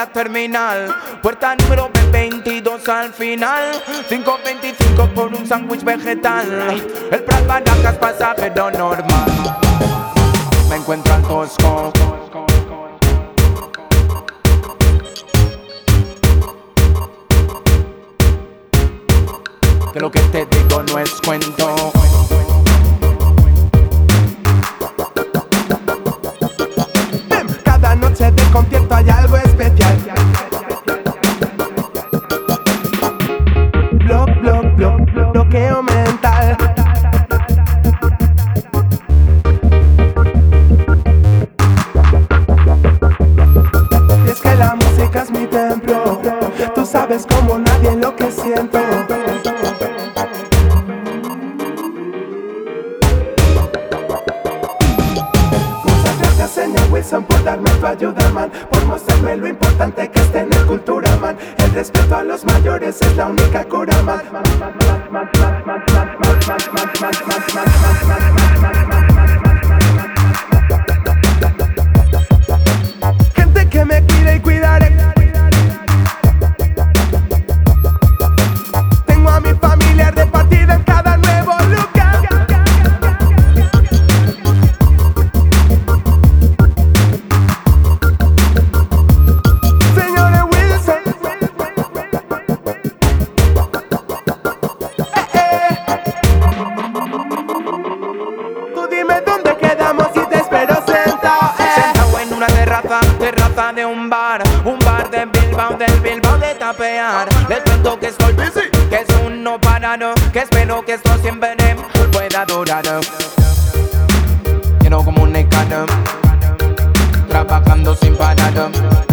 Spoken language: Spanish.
la terminal. Puerta número B22 al final. 5.25 por un sándwich vegetal. El Prat Baracas pasajero normal. Me encuentro al Costco. Que lo que te digo no es cuento. Cada noche de concierto hay algo especial. Bloqueo mental. Y es que la música es mi templo. Tú sabes como nadie lo que siento. Señor Wilson, por darme tu ayuda, man, por mostrarme lo importante que es tener cultura, man. El respeto a los mayores es la única cura, man. Gente que me quiere y cuidaré. Tengo a mi familia repartida en cada nuevo lugar. Terraza de un bar de Bilbao, del Bilbao de tapear. Les cuento que estoy busy, que es un no parado, que espero que esto siempre pueda durar. Quiero como un necano, trabajando sin parar.